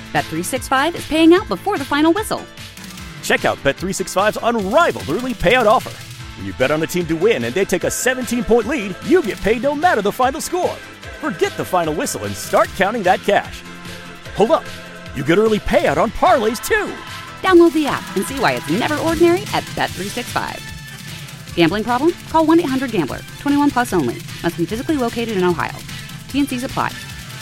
Bet365 is paying out before the final whistle. Check out Bet365's unrivaled early payout offer. When you bet on a team to win and they take a 17-point lead, you get paid no matter the final score. Forget the final whistle and start counting that cash. Hold up. You get early payout on parlays, too. Download the app and see why it's never ordinary at Bet365. Gambling problem? Call 1-800-GAMBLER. 21 plus only. Must be physically located in Ohio. T&Cs apply.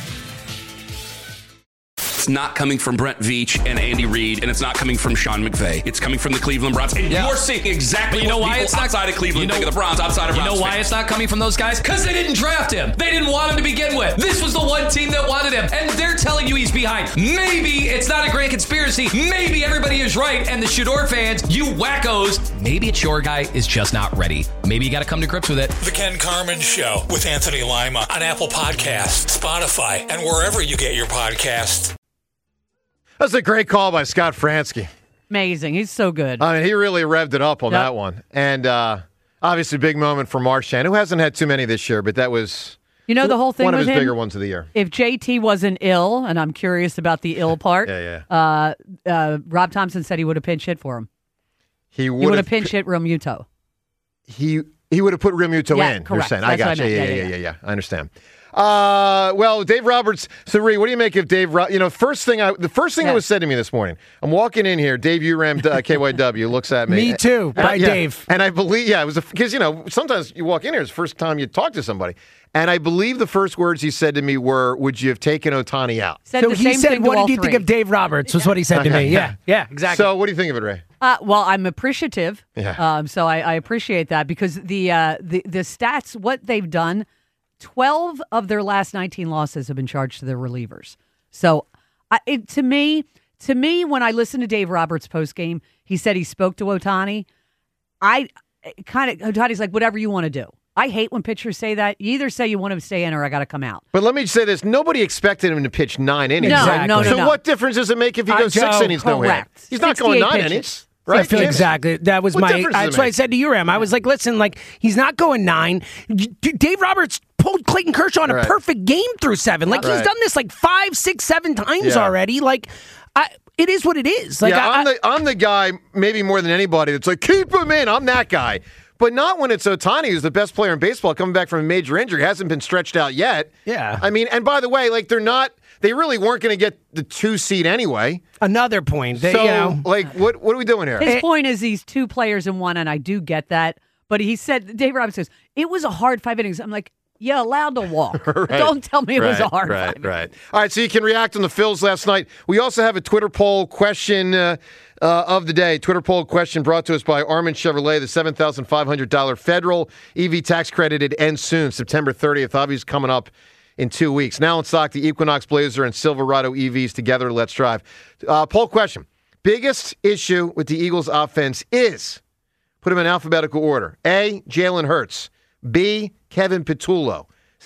It's not coming from Brent Veach and Andy Reid, and it's not coming from Sean McVay. It's coming from the Cleveland Browns. And you're seeing exactly what people outside of Cleveland think of the Browns, outside of Browns. You know why it's not coming from those guys? Because they didn't draft him. They didn't want him to begin with. This was the one team that wanted him, and they're telling you he's behind. Maybe it's not a grand conspiracy. Maybe everybody is right, and the Shador fans, you wackos, maybe it's your guy is just not ready. Maybe you got to come to grips with it. The Ken Carman Show with Anthony Lima on Apple Podcasts, Spotify, and wherever you get your podcasts. That's a great call by Scott Fransky. Amazing. He's so good. I mean, he really revved it up on that one. And obviously, big moment for Marchand, who hasn't had too many this year, but that was the whole thing one of with his him, bigger ones of the year. If JT wasn't ill, and I'm curious about the ill part, Rob Thompson said he would have pinch hit for him. He would have pinch hit Realmuto. He would have put Realmuto in. Correct. You're saying. That's I got what you. I meant. Yeah. I understand. Well, Dave Roberts. So, Ree, what do you make of Dave? The first thing that was said to me this morning. I'm walking in here. Dave Uram, KYW, looks at me. Me too. By Dave. And I believe, it was because sometimes you walk in here. It's the first time you talk to somebody, and I believe the first words he said to me were, "Would you have taken Otani out?" So he said, "What did you think of Dave Roberts?" Was what he said to me. Yeah, exactly. So, what do you think of it, Ray? Well, I'm appreciative. Yeah. So I appreciate that because the stats, what they've done. 12 of their last 19 losses have been charged to their relievers. So, to me, when I listened to Dave Roberts' postgame, he said he spoke to Otani. Otani's like, whatever you want to do. I hate when pitchers say that. You either say you want him to stay in or I got to come out. But let me say this. Nobody expected him to pitch 9 innings. No. So what difference does it make if he goes 6 innings, no hit? He's not going 9 innings. Right? I feel exactly. That was that's what I said to you, Ram. I was like, listen, he's not going 9. Dave Roberts pulled Clayton Kershaw on a perfect game through 7. He's done this 5, 6, 7 times already. It is what it is. I'm the guy, maybe more than anybody, that's like, keep him in. I'm that guy. But not when it's Otani, who's the best player in baseball, coming back from a major injury. Hasn't been stretched out yet. Yeah. I mean, and by the way, they really weren't going to get the 2 seed anyway. Another point. What are we doing here? His point is he's 2 players in one, and I do get that. But he said, Dave Roberts says, it was a hard 5 innings. I'm like, you're allowed to walk. Don't tell me it was a hard 5 innings. Right. All right, so you can react on the Phils last night. We also have a Twitter poll question of the day. Twitter poll question brought to us by Armin Chevrolet, the $7,500 federal EV tax credit. It ends soon, September 30th. Obviously coming up in 2 weeks. Now in stock, the Equinox Blazer and Silverado EVs together. Let's drive. Poll question. Biggest issue with the Eagles offense is, put them in alphabetical order. A, Jalen Hurts. B, Kevin Patullo.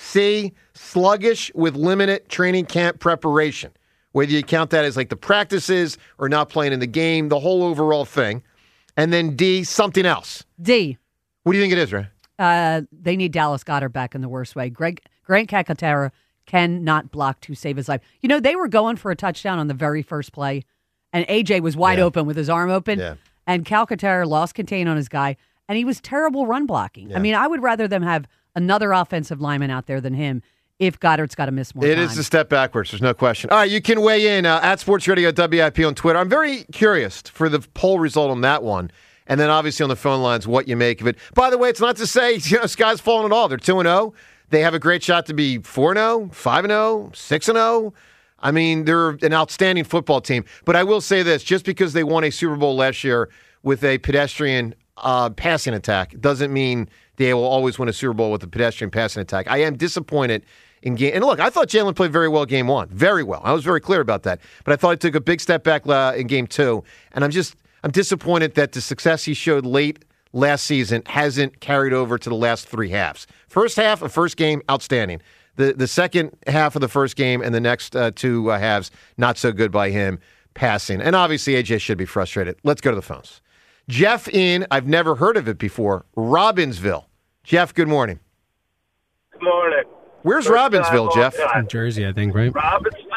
C, sluggish with limited training camp preparation. Whether you count that as the practices or not playing in the game, the whole overall thing. And then D, something else. D. What do you think it is, Ray? They need Dallas Goedert back in the worst way. Grant Calcaterra cannot block to save his life. They were going for a touchdown on the very first play, and AJ was wide open with his arm open, and Calcaterra lost contain on his guy, and he was terrible run blocking. Yeah. I mean, I would rather them have another offensive lineman out there than him if Goddard's got to miss more time. It is a step backwards. There's no question. All right, you can weigh in at Sports Radio WIP on Twitter. I'm very curious for the poll result on that one. And then obviously on the phone lines, what you make of it. By the way, it's not to say sky's falling at all. They're 2-0. They have a great shot to be 4-0, 5-0, 6-0. I mean, they're an outstanding football team. But I will say this, just because they won a Super Bowl last year with a pedestrian passing attack doesn't mean they will always win a Super Bowl with a pedestrian passing attack. I am disappointed in game. And look, I thought Jalen played very well game 1. Very well. I was very clear about that. But I thought he took a big step back in game 2. And I'm disappointed that the success he showed late last season hasn't carried over to the last 3 halves. First half of first game, outstanding. The second half of the first game and the next 2 halves, not so good by him passing. And obviously, AJ should be frustrated. Let's go to the phones. Jeff I've never heard of it before, Robbinsville. Jeff, good morning. Good morning. Where's Robbinsville, Jeff? New Jersey, I think, right? Robbinsville.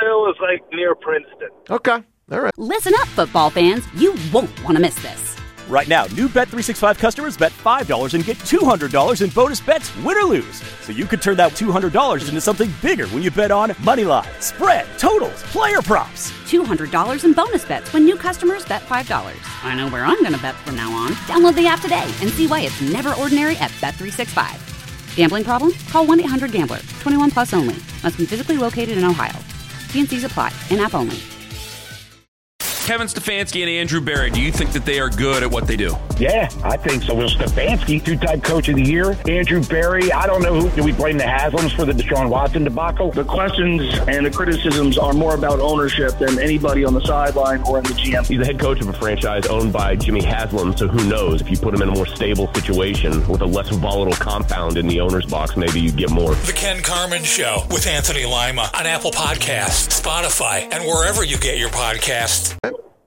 Hill is like near Princeton. Okay. All right. Listen up, football fans. You won't want to miss this. Right now, new Bet365 customers bet $5 and get $200 in bonus bets, win or lose. So you could turn that $200 into something bigger when you bet on moneyline, spread, totals, player props. $200 in bonus bets when new customers bet $5. I know where I'm going to bet from now on. Download the app today and see why it's never ordinary at Bet365. Gambling problem? Call 1-800-GAMBLER. 21 plus only. Must be physically located in Ohio. T&Cs apply. In-app only. Kevin Stefanski and Andrew Berry, do you think that they are good at what they do? Yeah, I think so. Will Stefanski, two-time coach of the year. Andrew Berry, I don't know do we blame the Haslams for the Deshaun Watson debacle? The questions and the criticisms are more about ownership than anybody on the sideline or in the GM. He's the head coach of a franchise owned by Jimmy Haslam, so who knows? If you put him in a more stable situation with a less volatile compound in the owner's box, maybe you get more. The Ken Carman Show with Anthony Lima on Apple Podcasts, Spotify, and wherever you get your podcasts.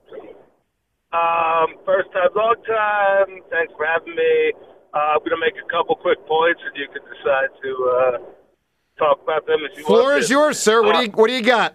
First time, long time. Thanks for having me. I'm going to make a couple quick points, and you can decide to talk about them if you want. Floor is yours, sir. What do you got?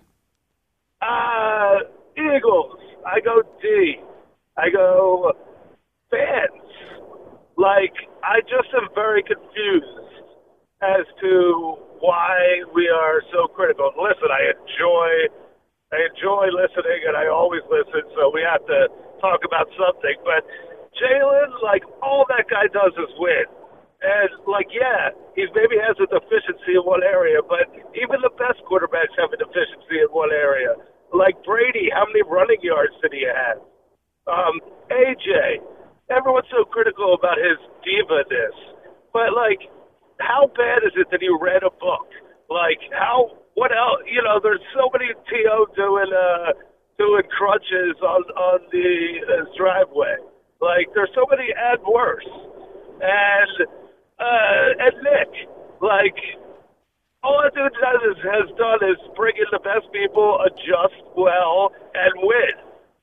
Eagles. I go D. I go fans. Like, I just am very confused as to why we are so critical. Listen, I enjoy listening, and I always listen, so we have to talk about something. But Jalen, like, all that guy does is win. And, like, yeah, he maybe has a deficiency in one area, but even the best quarterbacks have a deficiency in one area. Like Brady, how many running yards did he have? AJ, everyone's so critical about his diva-ness. But, like, how bad is it that he read a book? Like, what else? You know, there's so many T.O. doing crunches on the driveway. Like, there's so many and worse. And Nick, like, all that dude has done is bring in the best people, adjust well, and win.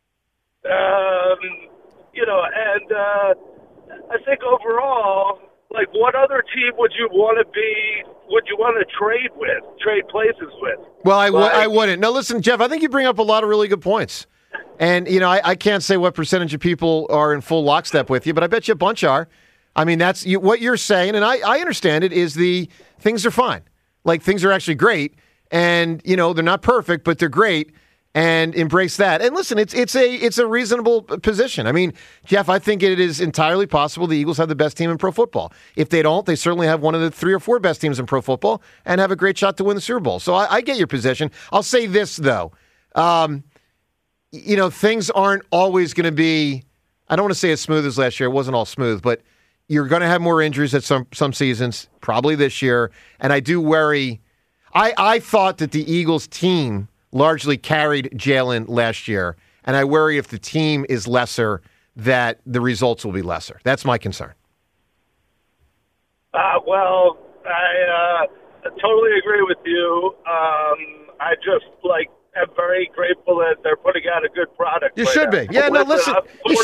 You know, and I think overall, like, what other team would you want to trade places with? Well, I wouldn't. No, listen, Jeff, I think you bring up a lot of really good points. And, you know, I can't say what percentage of people are in full lockstep with you, but I bet you a bunch are. I mean, that's what you're saying, and I understand it, is things are fine. Like, things are actually great, and, you know, they're not perfect, but they're great, and embrace that. And listen, it's a reasonable position. I mean, Jeff, I think it is entirely possible the Eagles have the best team in pro football. If they don't, they certainly have one of the 3 or 4 best teams in pro football and have a great shot to win the Super Bowl. So I get your position. I'll say this, though. You know, things aren't always going to be, I don't want to say as smooth as last year. It wasn't all smooth, but you're going to have more injuries at some seasons, probably this year. And I do worry. I thought that the Eagles team largely carried Jalen last year, and I worry if the team is lesser that the results will be lesser. That's my concern. Well, I totally agree with you. I just, like, am very grateful that they're putting out a good product. You should be. Yeah, no, listen.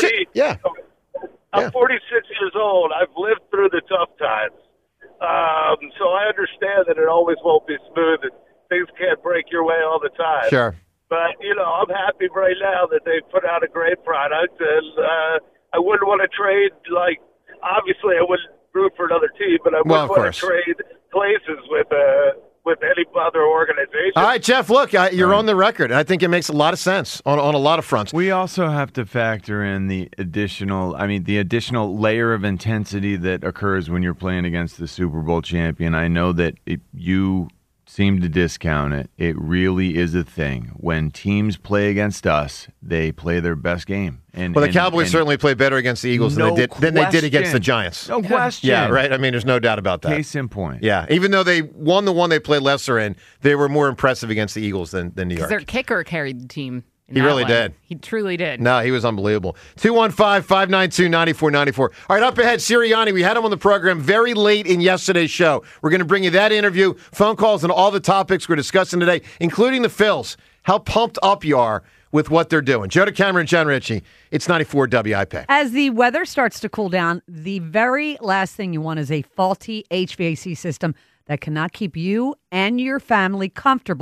I'm 46 years old. I've lived through the tough times. So I understand that it always won't be smooth and things can't break your way all the time. Sure. But, you know, I'm happy right now that they put out a great product, and I wouldn't want to trade, like, obviously I wouldn't root for another team, but I wouldn't want to trade places with any other organization. All right, Jeff, look, you're on the record, and I think it makes a lot of sense on a lot of fronts. We also have to factor in the additional layer of intensity that occurs when you're playing against the Super Bowl champion. I know that you seem to discount it. It really is a thing. When teams play against us, they play their best game. The Cowboys certainly play better against the Eagles than they did against the Giants. No question. Yeah, right? I mean, there's no doubt about that. Case in point. Yeah, even though they won the one they played lesser in, they were more impressive against the Eagles than New York. Because their kicker carried the team. He really did. He truly did. No, he was unbelievable. 215-592-9494. All right, up ahead, Sirianni. We had him on the program very late in yesterday's show. We're going to bring you that interview, phone calls, and all the topics we're discussing today, including the Phils. How pumped up you are with what they're doing. Joe DeCamera and John Ritchie. It's 94 WIP. As the weather starts to cool down, the very last thing you want is a faulty HVAC system that cannot keep you and your family comfortable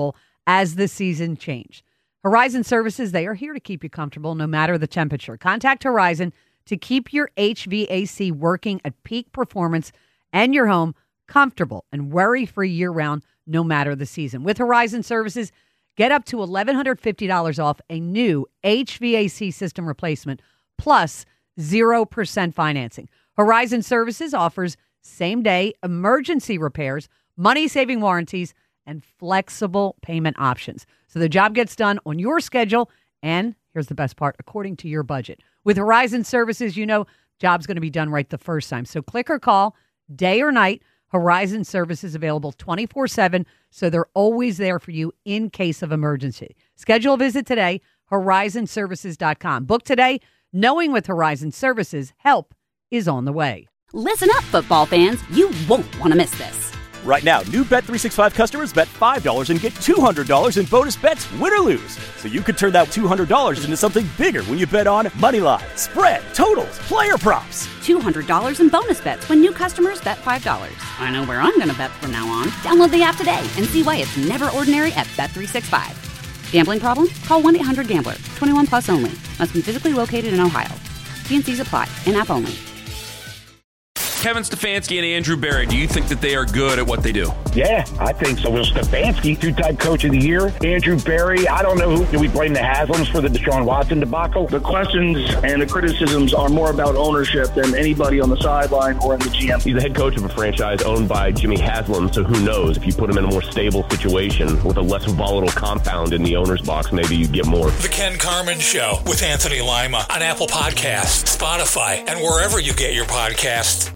as the season changed. Horizon Services, they are here to keep you comfortable no matter the temperature. Contact Horizon to keep your HVAC working at peak performance and your home comfortable and worry-free year-round no matter the season. With Horizon Services, get up to $1,150 off a new HVAC system replacement plus 0% financing. Horizon Services offers same-day emergency repairs, money-saving warranties, and flexible payment options. So the job gets done on your schedule and, here's the best part, according to your budget. With Horizon Services, you know job's going to be done right the first time. So click or call, day or night. Horizon Services available 24/7, so they're always there for you in case of emergency. Schedule a visit today, horizonservices.com. Book today, knowing with Horizon Services, help is on the way. Listen up, football fans. You won't want to miss this. Right now, new Bet365 customers bet $5 and get $200 in bonus bets, win or lose. So you could turn that $200 into something bigger when you bet on moneyline, spread, totals, player props. $200 in bonus bets when new customers bet $5. I know where I'm going to bet from now on. Download the app today and see why it's never ordinary at Bet365. Gambling problem? Call 1-800-GAMBLER. 21 plus only. Must be physically located in Ohio. T&Cs apply. In-app only. Kevin Stefanski and Andrew Berry, do you think that they are good at what they do? Yeah, I think so. Will Stefanski, two-time coach of the year. Andrew Berry, I don't know who. Do we blame the Haslams for the Deshaun Watson debacle? The questions and the criticisms are more about ownership than anybody on the sideline or in the GM. He's the head coach of a franchise owned by Jimmy Haslam, so who knows? If you put him in a more stable situation with a less volatile compound in the owner's box, maybe you get more. The Ken Carman Show with Anthony Lima on Apple Podcasts, Spotify, and wherever you get your podcasts.